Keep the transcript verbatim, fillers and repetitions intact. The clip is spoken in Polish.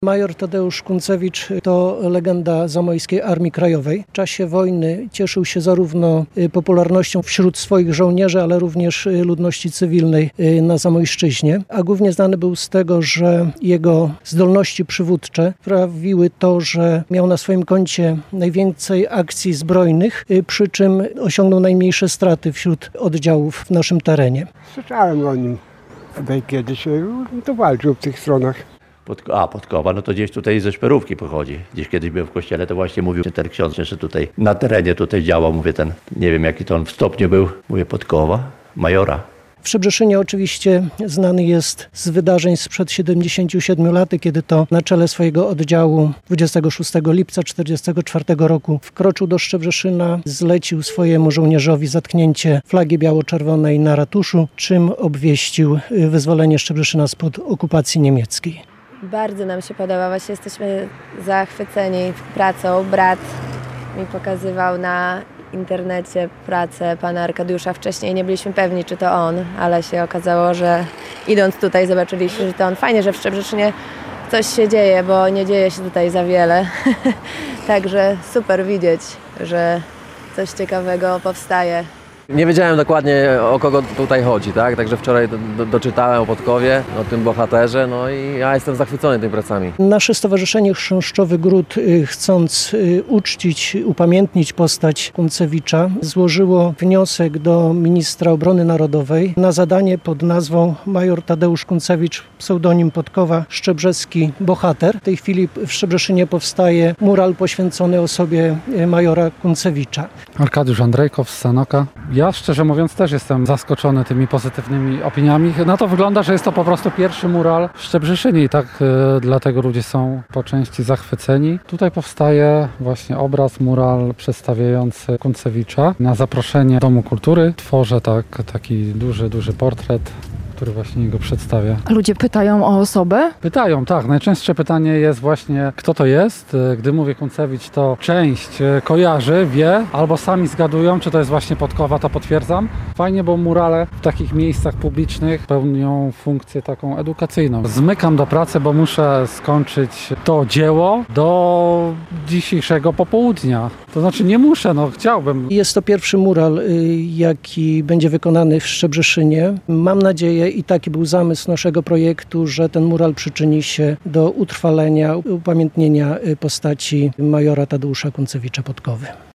Major Tadeusz Kuncewicz to legenda Zamojskiej Armii Krajowej. W czasie wojny cieszył się zarówno popularnością wśród swoich żołnierzy, ale również ludności cywilnej na Zamojszczyźnie. A głównie znany był z tego, że jego zdolności przywódcze sprawiły to, że miał na swoim koncie najwięcej akcji zbrojnych, przy czym osiągnął najmniejsze straty wśród oddziałów w naszym terenie. Słyszałem o nim, tutaj kiedyś to walczył w tych stronach. Pod, a, Podkowa, no to gdzieś tutaj ze Szperówki pochodzi. Gdzieś kiedyś byłem w kościele, to właśnie mówił ten ksiądz, że tutaj na terenie tutaj działał, mówię ten, nie wiem jaki to on w stopniu był, mówię Podkowa, majora. W Szczebrzeszynie oczywiście znany jest z wydarzeń sprzed siedemdziesięciu siedmiu lat, kiedy to na czele swojego oddziału dwudziestego szóstego lipca tysiąc dziewięćset czterdziestego czwartego roku wkroczył do Szczebrzeszyna, zlecił swojemu żołnierzowi zatknięcie flagi biało-czerwonej na ratuszu, czym obwieścił wyzwolenie Szczebrzeszyna spod okupacji niemieckiej. Bardzo nam się podoba, właśnie jesteśmy zachwyceni pracą. Brat mi pokazywał na internecie pracę pana Arkadiusza. Wcześniej nie byliśmy pewni, czy to on, ale się okazało, że idąc tutaj zobaczyliśmy, że to on. Fajnie, że w Szczebrzeszynie coś się dzieje, bo nie dzieje się tutaj za wiele. Także super widzieć, że coś ciekawego powstaje. Nie wiedziałem dokładnie, o kogo tutaj chodzi, tak? Także wczoraj do, do, doczytałem o Podkowie, o tym bohaterze, no i ja jestem zachwycony tymi pracami. Nasze Stowarzyszenie Chrząszczowy Gród, chcąc uczcić, upamiętnić postać Kuncewicza, złożyło wniosek do ministra obrony narodowej na zadanie pod nazwą Major Tadeusz Kuncewicz, pseudonim Podkowa, szczebrzeski bohater. W tej chwili w Szczebrzeszynie powstaje mural poświęcony osobie majora Kuncewicza. Arkadiusz Andrejkow z Sanoka. Ja szczerze mówiąc też jestem zaskoczony tymi pozytywnymi opiniami. No to wygląda, że jest to po prostu pierwszy mural w Szczebrzeszynie i tak y, dlatego ludzie są po części zachwyceni. Tutaj powstaje właśnie obraz, mural przedstawiający Kuncewicza. Na zaproszenie Domu Kultury tworzę tak, taki duży, duży portret, który właśnie go przedstawia. A ludzie pytają o osobę? Pytają, tak. Najczęstsze pytanie jest właśnie, kto to jest. Gdy mówię Kuncewicz, to część kojarzy, wie, albo sami zgadują, czy to jest właśnie Podkowa, to potwierdzam. Fajnie, bo murale w takich miejscach publicznych pełnią funkcję taką edukacyjną. Zmykam do pracy, bo muszę skończyć to dzieło do dzisiejszego popołudnia. To znaczy nie muszę, no chciałbym. Jest to pierwszy mural, jaki będzie wykonany w Szczebrzeszynie. Mam nadzieję, i taki był zamysł naszego projektu, że ten mural przyczyni się do utrwalenia, upamiętnienia postaci majora Tadeusza Kuncewicza Podkowy.